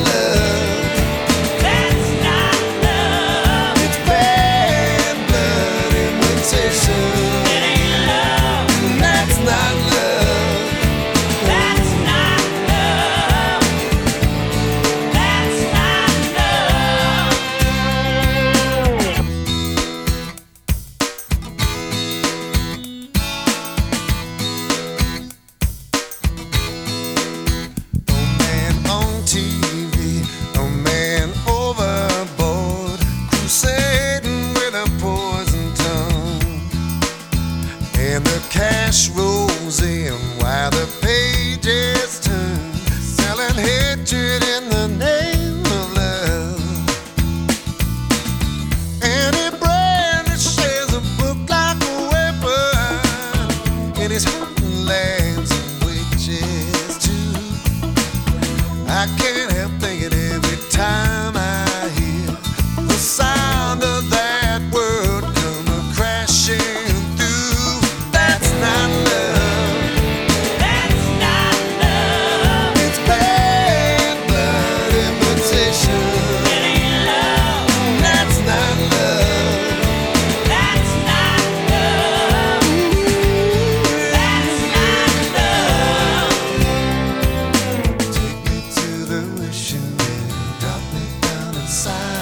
love. That's not love. It's bad blood imitation. It ain't love. That's not love. That's not love. That's not love. A man on TV, a man overboard, crusading with a poison tongue. And the cash rolls in while the pages turn, selling hatred in the name of love. And he brandishes a book like a weapon, and he's hunting lands and witches too. I can't help thinking every time I hear the sound of that word come crashing through. That's not love. That's not love. It's bad blood imitation. It ain't love. That's not love. That's not love. That's not love. Take me to the wishing well, drop me down inside.